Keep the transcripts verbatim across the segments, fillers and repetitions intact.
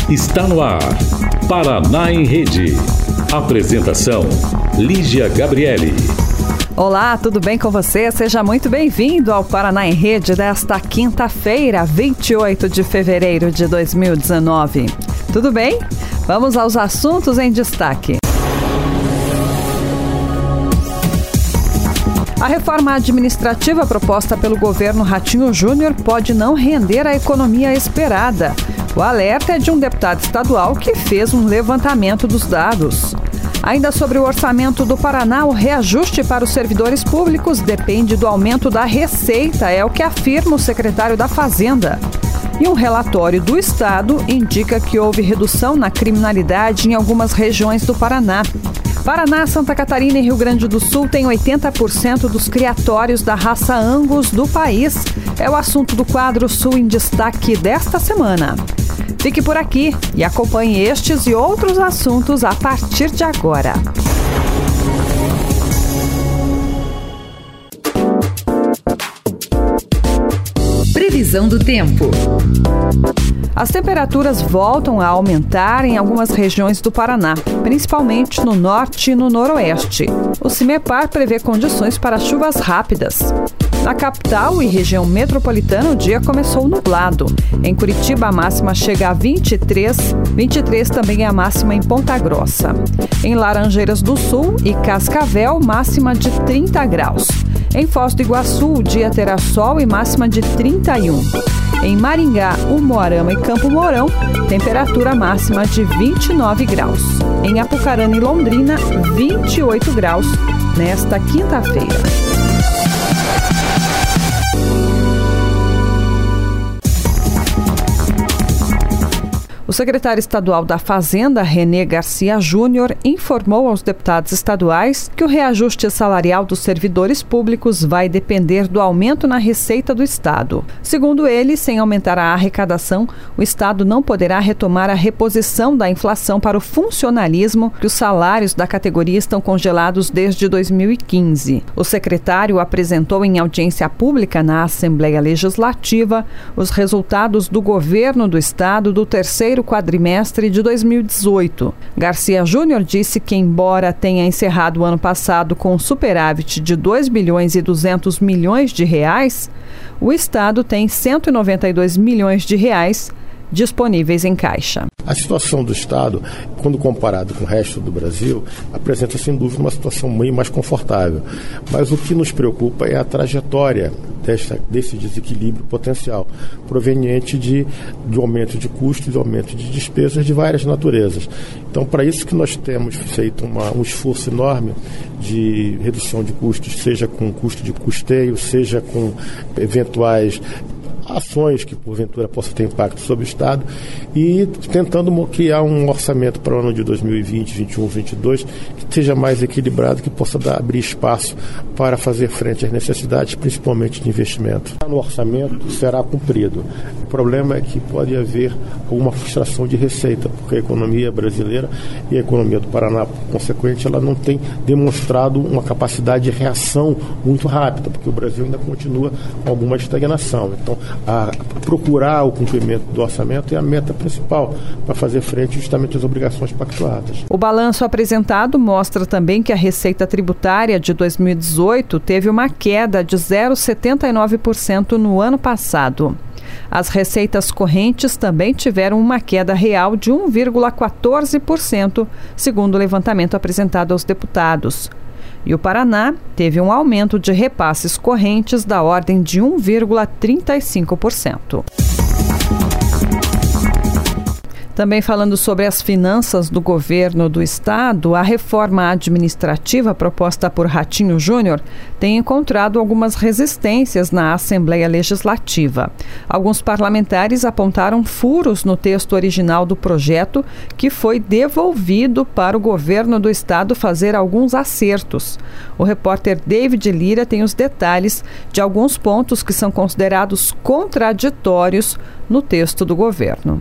Está no ar, Paraná em Rede. Apresentação, Lígia Gabriele. Olá, tudo bem com você? Seja muito bem-vindo ao Paraná em Rede desta quinta-feira, vinte e oito de fevereiro de dois mil e dezenove. Tudo bem? Vamos aos assuntos em destaque. A reforma administrativa proposta pelo governo Ratinho Júnior pode não render a economia esperada. O alerta é de um deputado estadual que fez um levantamento dos dados. Ainda sobre o orçamento do Paraná, o reajuste para os servidores públicos depende do aumento da receita, é o que afirma o secretário da Fazenda. E um relatório do Estado indica que houve redução na criminalidade em algumas regiões do Paraná. Paraná, Santa Catarina e Rio Grande do Sul têm oitenta por cento dos criatórios da raça Angus do país. É o assunto do quadro Sul em Destaque desta semana. Fique por aqui e acompanhe estes e outros assuntos a partir de agora. Previsão do tempo. As temperaturas voltam a aumentar em algumas regiões do Paraná, principalmente no norte e no noroeste. O CIMEPAR prevê condições para chuvas rápidas. Na capital e região metropolitana, o dia começou nublado. Em Curitiba, a máxima chega a vinte e três, vinte e três também é a máxima em Ponta Grossa. Em Laranjeiras do Sul e Cascavel, máxima de trinta graus. Em Foz do Iguaçu, o dia terá sol e máxima de trinta e um. Em Maringá, Umuarama e Campo Mourão, temperatura máxima de vinte e nove graus. Em Apucarana e Londrina, vinte e oito graus nesta quinta-feira. O secretário estadual da Fazenda, René Garcia Júnior, informou aos deputados estaduais que o reajuste salarial dos servidores públicos vai depender do aumento na receita do Estado. Segundo ele, sem aumentar a arrecadação, o Estado não poderá retomar a reposição da inflação para o funcionalismo, que os salários da categoria estão congelados desde dois mil e quinze. O secretário apresentou em audiência pública na Assembleia Legislativa os resultados do governo do Estado do terceiro quadrimestre de dois mil e dezoito. Garcia Júnior disse que, embora tenha encerrado o ano passado com um superávit de dois bilhões e duzentos milhões de reais, o Estado tem cento e noventa e dois milhões de reais disponíveis em caixa. A situação do Estado, quando comparado com o resto do Brasil, apresenta sem dúvida uma situação meio mais confortável. Mas o que nos preocupa é a trajetória desta, desse desequilíbrio potencial, proveniente de, de aumento de custos, de aumento de despesas de várias naturezas. Então, para isso que nós temos feito uma, um esforço enorme de redução de custos, seja com custo de custeio, seja com eventuais ações que porventura possam ter impacto sobre o Estado, e tentando criar um orçamento para o ano de dois mil e vinte, vinte e um, vinte e dois que seja mais equilibrado, que possa dar, abrir espaço para fazer frente às necessidades, principalmente de investimento. No orçamento será cumprido. O problema é que pode haver uma frustração de receita, porque a economia brasileira e a economia do Paraná, por consequente, ela não tem demonstrado uma capacidade de reação muito rápida, porque o Brasil ainda continua com alguma estagnação. Então, a procurar o cumprimento do orçamento é a meta principal para fazer frente justamente às obrigações pactuadas. O balanço apresentado mostra também que a receita tributária de dois mil e dezoito teve uma queda de zero vírgula setenta e nove por cento no ano passado. As receitas correntes também tiveram uma queda real de um vírgula quatorze por cento, segundo o levantamento apresentado aos deputados. E o Paraná teve um aumento de repasses correntes da ordem de um vírgula trinta e cinco por cento. Também falando sobre as finanças do governo do Estado, a reforma administrativa proposta por Ratinho Júnior tem encontrado algumas resistências na Assembleia Legislativa. Alguns parlamentares apontaram furos no texto original do projeto, que foi devolvido para o governo do Estado fazer alguns acertos. O repórter David Lira tem os detalhes de alguns pontos que são considerados contraditórios no texto do governo.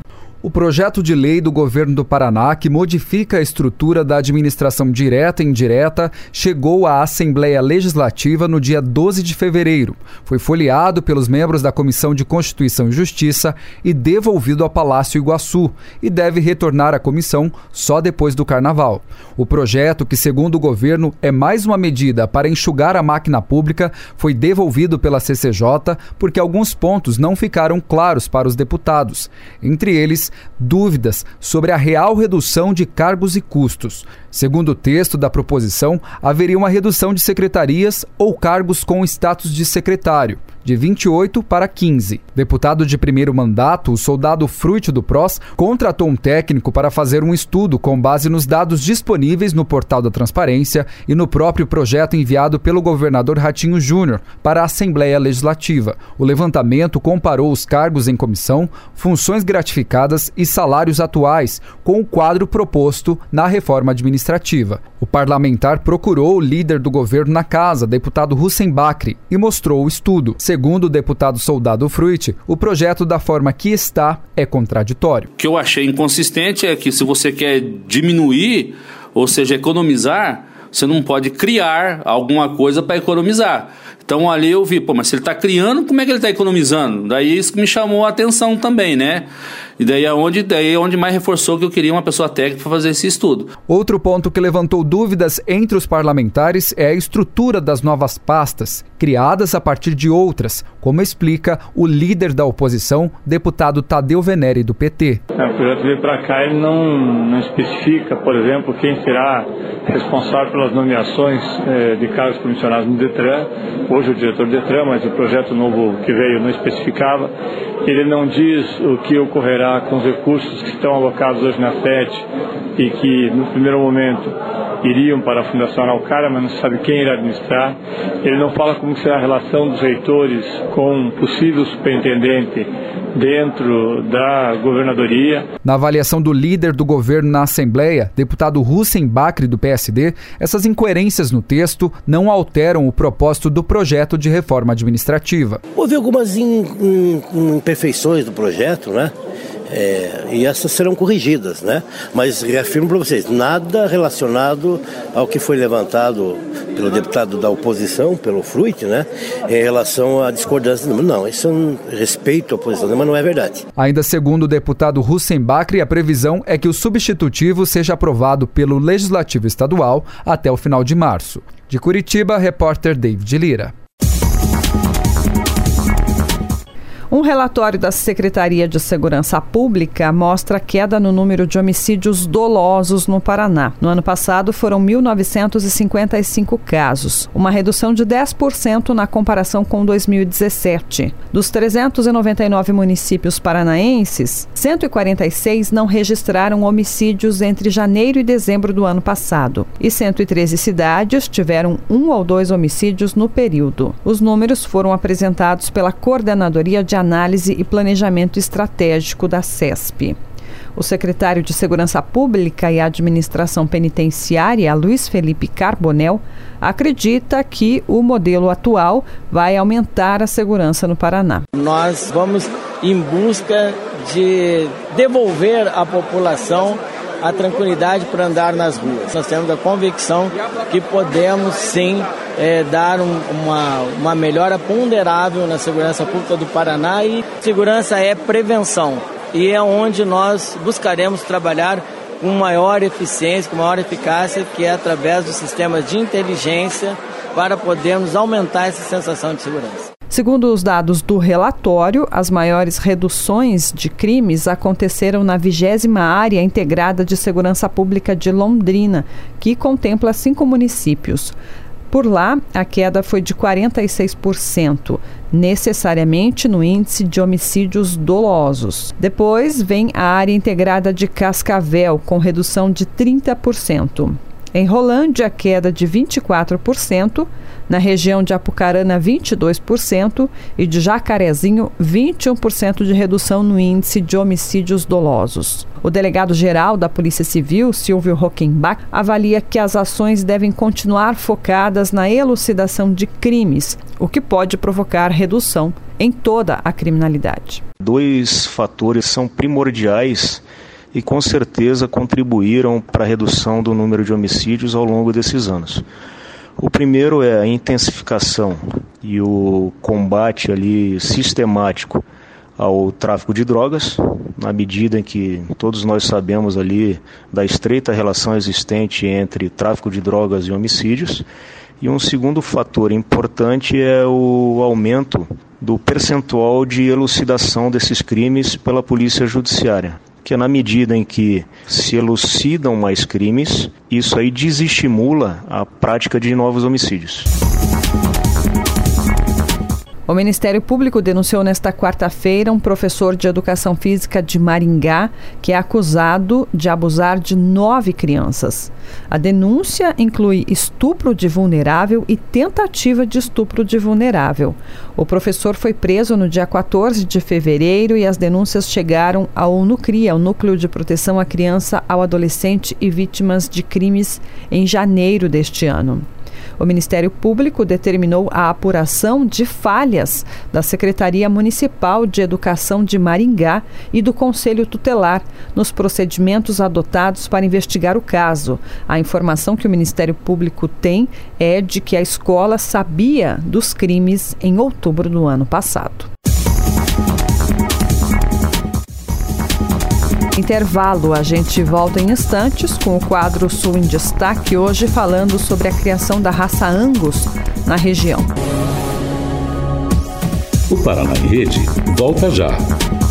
O projeto de lei do governo do Paraná, que modifica a estrutura da administração direta e indireta, chegou à Assembleia Legislativa no dia doze de fevereiro. Foi folheado pelos membros da Comissão de Constituição e Justiça e devolvido ao Palácio Iguaçu, e deve retornar à comissão só depois do Carnaval. O projeto, que segundo o governo é mais uma medida para enxugar a máquina pública, foi devolvido pela C C J porque alguns pontos não ficaram claros para os deputados. Entre eles, dúvidas sobre a real redução de cargos e custos. Segundo o texto da proposição, haveria uma redução de secretarias ou cargos com status de secretário, de vinte e oito para quinze. Deputado de primeiro mandato, o soldado Fruit do P R O S contratou um técnico para fazer um estudo com base nos dados disponíveis no portal da Transparência e no próprio projeto enviado pelo governador Ratinho Júnior para a Assembleia Legislativa. O levantamento comparou os cargos em comissão, funções gratificadas e salários atuais com o quadro proposto na reforma administrativa. O parlamentar procurou o líder do governo na casa, deputado Hussein Bakri, e mostrou o estudo. Segundo o deputado soldado Fruit, o projeto da forma que está é contraditório. O que eu achei inconsistente é que se você quer diminuir, ou seja, economizar, você não pode criar alguma coisa para economizar. Então ali eu vi, pô, mas se ele está criando, como é que ele está economizando? Daí isso que me chamou a atenção também, né? E daí é onde, daí é onde mais reforçou que eu queria uma pessoa técnica para fazer esse estudo. Outro ponto que levantou dúvidas entre os parlamentares é a estrutura das novas pastas, criadas a partir de outras, como explica o líder da oposição, deputado Tadeu Venere, do P T. É, o projeto veio para cá, ele não, não especifica, por exemplo, quem será responsável pelas nomeações eh, de cargos comissionados no Detran. Hoje o diretor do Detran, mas o projeto novo que veio não especificava. Ele não diz o que ocorrerá com os recursos que estão alocados hoje na FET e que, no primeiro momento, iriam para a Fundação Araucária, mas não se sabe quem irá administrar. Ele não fala como será a relação dos reitores com um possível superintendente dentro da governadoria. Na avaliação do líder do governo na Assembleia, deputado Hussein Bakri, do P S D, essas incoerências no texto não alteram o propósito do projeto de reforma administrativa. Houve algumas in, in, imperfeições do projeto, né? É, e essas serão corrigidas, né? Mas reafirmo para vocês, nada relacionado ao que foi levantado pelo deputado da oposição, pelo Fruit, né? Em relação à discordância. Não, isso é um respeito à oposição, mas não é verdade. Ainda segundo o deputado Hussein Bakri, a previsão é que o substitutivo seja aprovado pelo Legislativo Estadual até o final de março. De Curitiba, repórter David Lira. Um relatório da Secretaria de Segurança Pública mostra a queda no número de homicídios dolosos no Paraná. No ano passado foram mil novecentos e cinquenta e cinco casos, uma redução de dez por cento na comparação com dois mil e dezessete. Dos trezentos e noventa e nove municípios paranaenses, cento e quarenta e seis não registraram homicídios entre janeiro e dezembro do ano passado, e cento e treze cidades tiveram um ou dois homicídios no período. Os números foram apresentados pela Coordenadoria de Análise e Planejamento Estratégico da CESP. O secretário de Segurança Pública e Administração Penitenciária, Luiz Felipe Carbonel, acredita que o modelo atual vai aumentar a segurança no Paraná. Nós vamos em busca de devolver à população a tranquilidade para andar nas ruas. Nós temos a convicção que podemos sim é, dar um, uma, uma melhora ponderável na segurança pública do Paraná, e segurança é prevenção, e é onde nós buscaremos trabalhar com maior eficiência, com maior eficácia, que é através dos sistemas de inteligência, para podermos aumentar essa sensação de segurança. Segundo os dados do relatório, as maiores reduções de crimes aconteceram na vigésima Área Integrada de Segurança Pública de Londrina, que contempla cinco municípios. Por lá, a queda foi de quarenta e seis por cento, necessariamente no índice de homicídios dolosos. Depois vem a Área Integrada de Cascavel, com redução de trinta por cento. Em Rolândia, queda de vinte e quatro por cento, na região de Apucarana, vinte e dois por cento e de Jacarezinho, vinte e um por cento de redução no índice de homicídios dolosos. O delegado-geral da Polícia Civil, Silvio Rockenbach, avalia que as ações devem continuar focadas na elucidação de crimes, o que pode provocar redução em toda a criminalidade. Dois fatores são primordiais e com certeza contribuíram para a redução do número de homicídios ao longo desses anos. O primeiro é a intensificação e o combate ali sistemático ao tráfico de drogas, na medida em que todos nós sabemos ali da estreita relação existente entre tráfico de drogas e homicídios. E um segundo fator importante é o aumento do percentual de elucidação desses crimes pela polícia judiciária, que é na medida em que se elucidam mais crimes, isso aí desestimula a prática de novos homicídios. O Ministério Público denunciou nesta quarta-feira um professor de educação física de Maringá que é acusado de abusar de nove crianças. A denúncia inclui estupro de vulnerável e tentativa de estupro de vulnerável. O professor foi preso no dia quatorze de fevereiro e as denúncias chegaram ao NUCRIA, o Núcleo de Proteção à Criança, ao Adolescente e Vítimas de Crimes, em janeiro deste ano. O Ministério Público determinou a apuração de falhas da Secretaria Municipal de Educação de Maringá e do Conselho Tutelar nos procedimentos adotados para investigar o caso. A informação que o Ministério Público tem é de que a escola sabia dos crimes em outubro do ano passado. Intervalo, a gente volta em instantes com o quadro Sul em Destaque, hoje falando sobre a criação da raça Angus na região. O Paraná em Rede volta já.